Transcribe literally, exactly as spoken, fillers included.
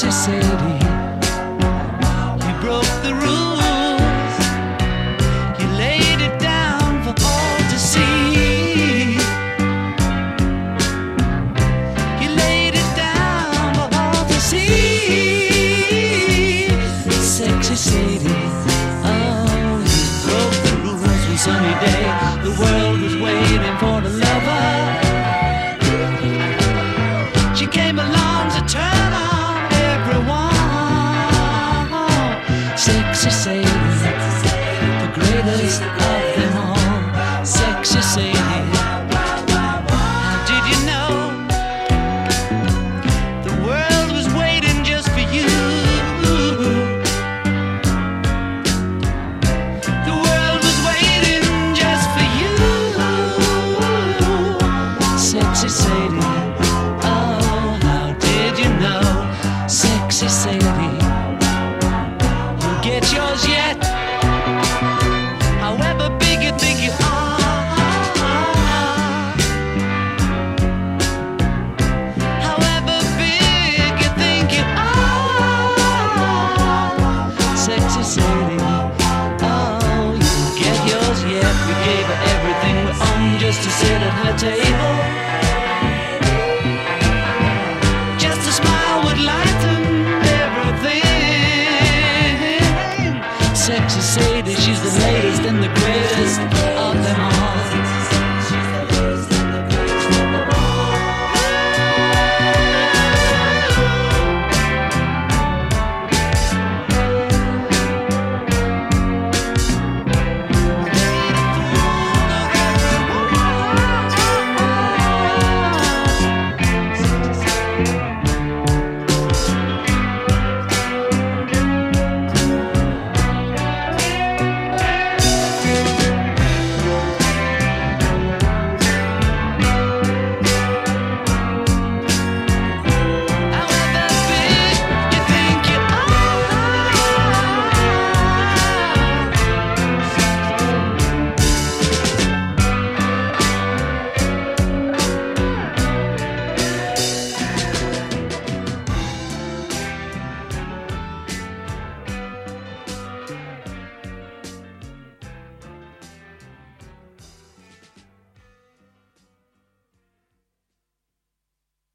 Sexy Sadie, you broke the rules. You laid it down for all to see. You laid it down for all to see. Sexy Sadie, oh, you broke the rules one sunny day. The world was waiting for the lover. She came along to turn on everyone. Sexy Sadie, the greatest of them all. Sexy Sadie, how did you know the world was waiting just for you? The world was waiting just for you. Sexy Sadie, Sexy Sadie, you'll get yours yet, however big you think you are. However big you think you are. Sexy Sadie, oh, you'll get yours yet. We gave her everything we own just to sit at her table.